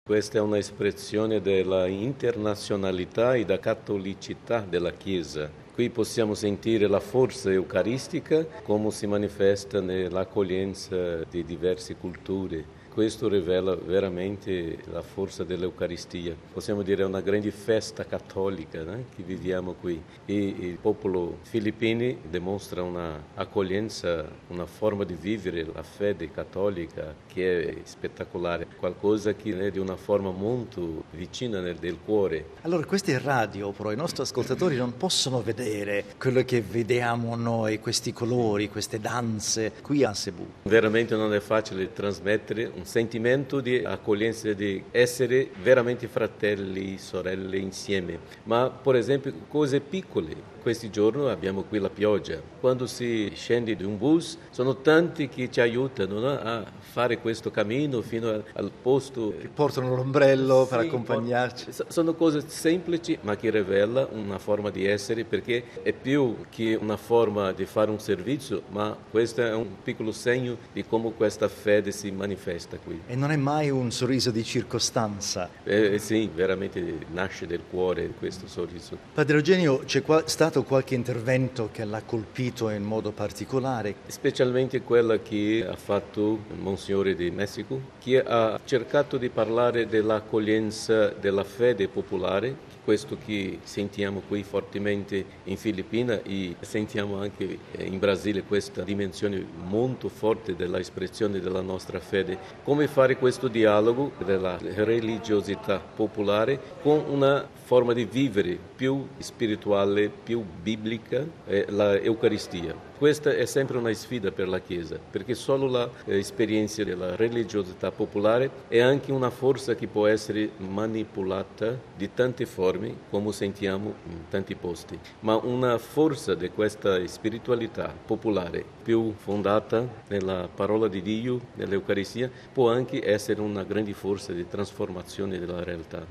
Questa è un'espressione della internazionalità e da cattolicità della Chiesa. Qui possiamo sentire la forza eucaristica come si manifesta nell'accoglienza di diverse culture. Questo rivela veramente la forza dell'Eucaristia. Possiamo dire è una grande festa cattolica, né, che viviamo qui. E il popolo filippino dimostra una accoglienza, una forma di vivere la fede cattolica che è spettacolare, qualcosa che è di una forma molto vicina del cuore. Allora, queste radio, però, i nostri ascoltatori non possono vedere quello che vediamo noi, questi colori, queste danze qui a Cebu. Veramente non è facile trasmettere un sentimento di accoglienza, di essere veramente fratelli, sorelle insieme. Ma, per esempio, cose piccole. Questi giorni abbiamo qui la pioggia. Quando si scende di un bus, sono tanti che ci aiutano, no, a fare questo cammino fino al posto. Che portano l'ombrello per accompagnarci. Sono cose semplici, ma che rivela una forma di essere, perché è più che una forma di fare un servizio, ma questo è un piccolo segno di come questa fede si manifesta qui. E non è mai un sorriso di circostanza. Sì, veramente nasce del cuore questo sorriso. Padre Eugenio, c'è stato qualche intervento che l'ha colpito in modo particolare? Specialmente quella che ha fatto Monsignore di Messico, che ha cercato di parlare dell'accoglienza della fede popolare, questo che sentiamo qui fortemente in Filippina e sentiamo anche in Brasile questa dimensione molto forte dell'espressione della nostra fede. Come fare questo dialogo della religiosità popolare con una forma di vivere più spirituale, più biblica, la Eucaristia. Questa è sempre una sfida per la Chiesa, perché solo l'esperienza della religiosità popolare è anche una forza che può essere manipolata di tante forme, come sentiamo in tanti posti. Ma una forza di questa spiritualità popolare, più fondata nella parola di Dio, nell'Eucaristia, può anche essere una grande forza di trasformazione della realtà.